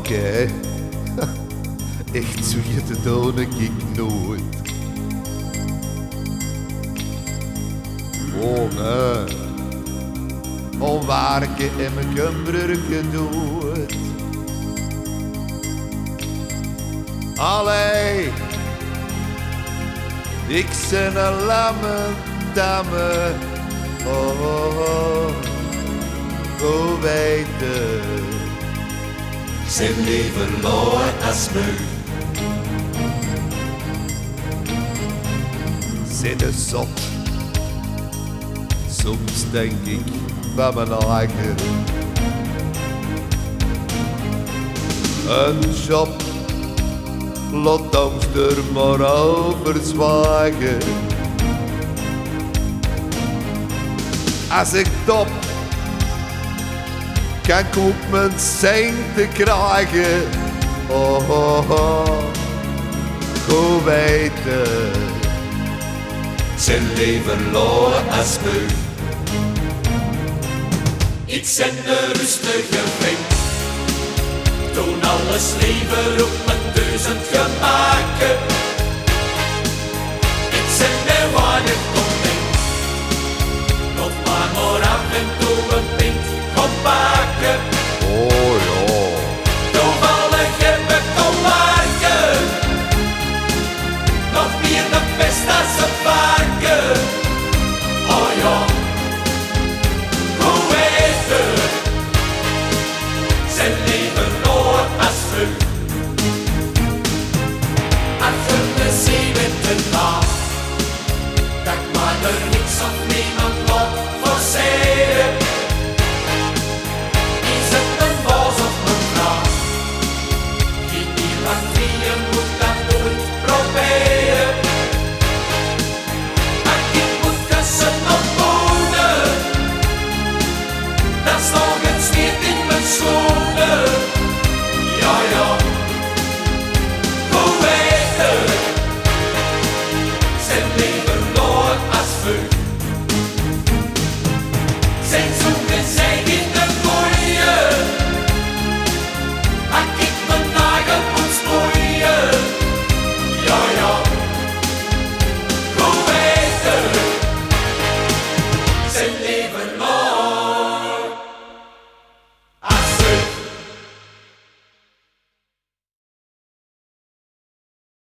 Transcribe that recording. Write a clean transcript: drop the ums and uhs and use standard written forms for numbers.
oké. Echt zo te doen ik nooit. Oh nee. Onwaarke en mijn kumbrurke doet. Allee. Ik ben een lamme dame. Oh, oh, oh. Go weten. Zijn leven lood als mu. Zit een zot. Soms denk ik van mijn eigen. Een job, laat ons er maar over zwagen. Als ik top, kan ik ook mijn centen krijgen. Oh, oh, oh, goed weten. Zijn leven lood als mu. Ik ben een rustige vent. Toen alles leven op mijn duizend gemaken. Ik ben een weinig content. Nog maar af en toe een pint op baken. Oh ja. Toevallig heb ik al maken. Nog meer de best als een